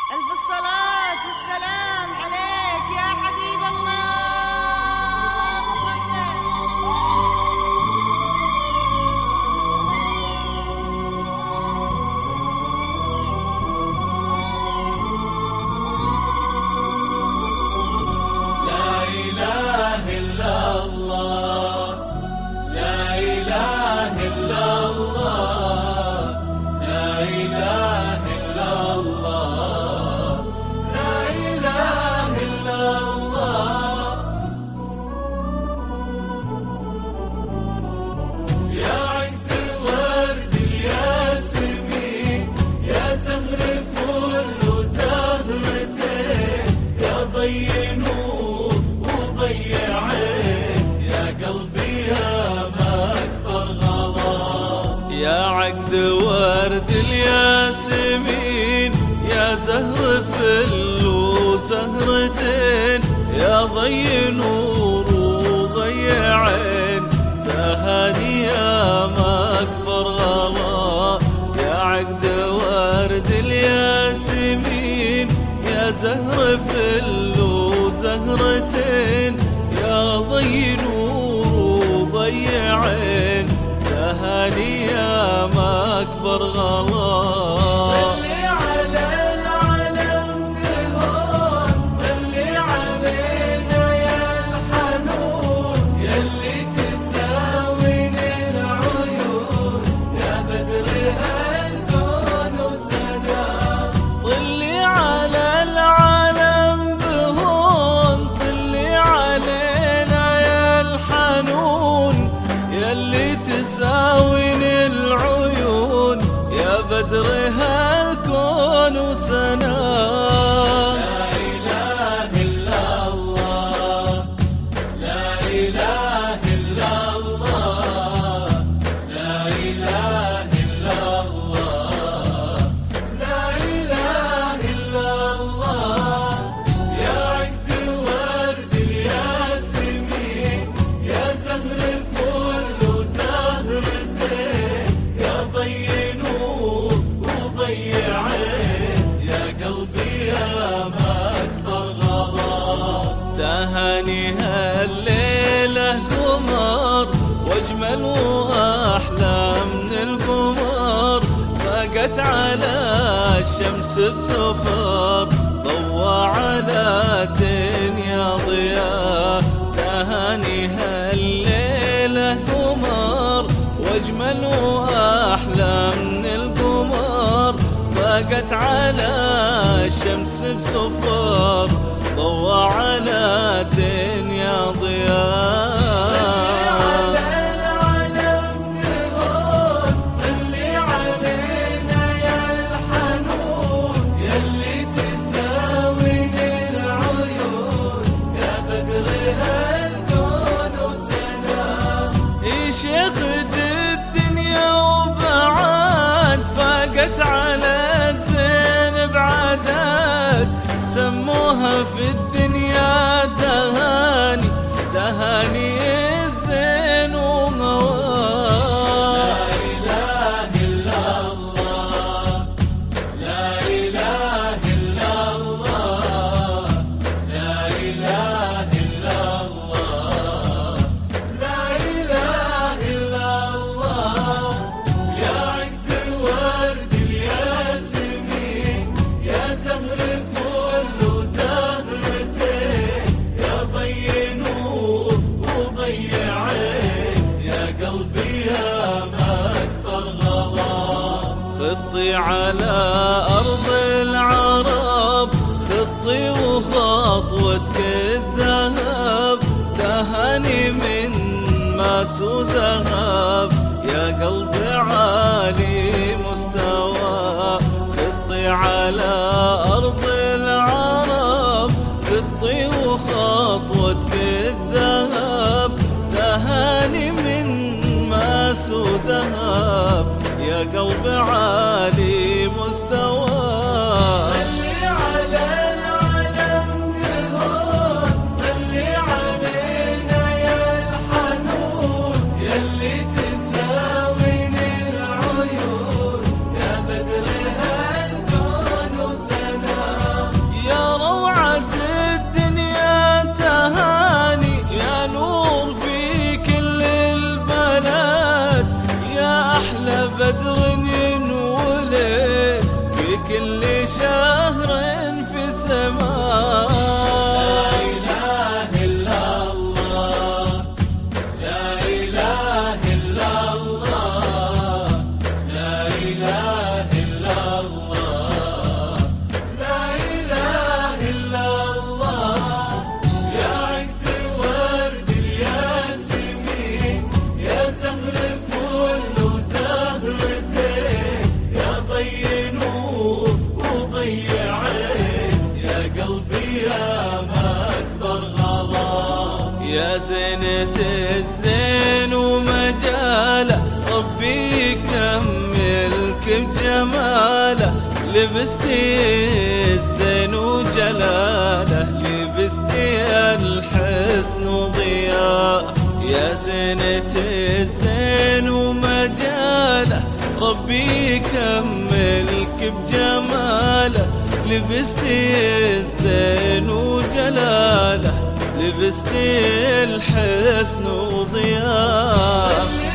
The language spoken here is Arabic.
ألف الصلاة والسلام عليك يا حبيب الله محمد. لا إله إلا الله، لا إله إلا الله، لا إله إلا الله، لا إله إلا الله. يا عقد ورد الياسمين، يا زهر فل وزهرتين، يا ضي نور وضي عين، يا قلبي يا ما أكبر غلا. يا عقد ورد الياسمين، يا زهر فل وزهرتين، يا ضي نور وضي عين، تهاني يا ما أكبر غلا. يا عقد ورد الياسمين، يا زهر فل وزهرتين، يا ضي نور وضي عين، تهاني يا ما أكبر غلا. طلي على العالم بهون، طلي علينا يا الحنون، يلي تساوين العيون، يا بدر هالكون وسلام. طلي على العالم بهون، طلي علينا يا الحنون، يلي تساوين العيون، يا بدر هالكون وسنام. لا إله إلا الله، لا إله إلا الله، لا إله إلا الله، لا إله إلا الله. يا عقد ورد الياسمين، يا زهر فل وزهرتين، يا ضي نور وضي عين، يا قلبي يا ما أكبر غلا. تهاني هالليلة قمر، واجمل واحلى من القمر، فاقت على الشمس بسفر، ضوى على الدنيا ضياء. تهاني هالليلة قمر، واجمل واحلى من القمر، فاقت على الشمس بسفر، ضوى على الدنيا ضياء. شيخة الدنيا وبعاد، فاقت على الزين بعداد، سموها في الدنيا تهاني، تهاني الزين ومواد. لا إله إلا الله، لا إله إلا الله، لا إله إلا الله، لا إله إلا الله. يا عقد ورد الياسمين، يا زهر فل وزهرتين، يا ضي نور وضي عين، يا قلبي يا ما أكبر غلا. خطي على أرض العرب، خطي وخطوتك الذهب، تهاني من ماس وذهب، يا قلبي عالي مستوى. خطي على أرض العرب، خطي وخطوتك الذهب، تهاني من ماس وذهب، يا قلبي عالي مستوى. طلي على العالم بهون، طلي علينا يا الحنون، يلي تساوين العيون، يا بدر هالكون وسنام. بدر ينولد في كل شهر في سماء. يا زينة الزين ومجاله ربي يكملك بجماله، لبستي الزين وجلاله، لبستي الحسن وضياء. يا زينة الزين ومجاله ربي يكملك بجماله، لبستي الزين وجلاله، لبستي الحسن وضياء.